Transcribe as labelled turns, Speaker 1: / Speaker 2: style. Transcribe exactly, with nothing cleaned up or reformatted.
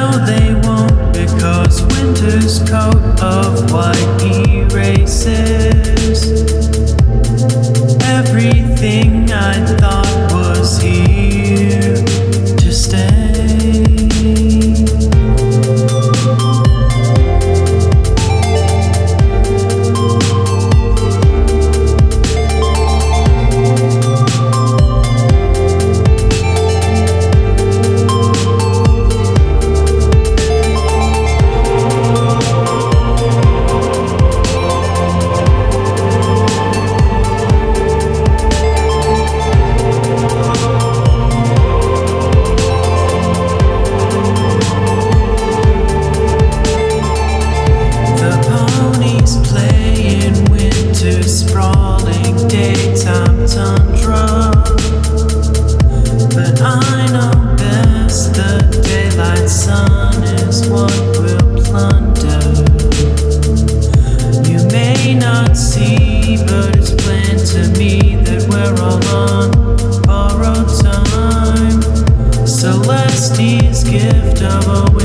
Speaker 1: No, they won't, because winter's coat of white erases everything I thought was here to stay. Sprawling daytime tundra, but I know best. The daylight sun is what will plunder. You may not see, but it's plain to me that we're all on borrowed time. Celeste's gift of a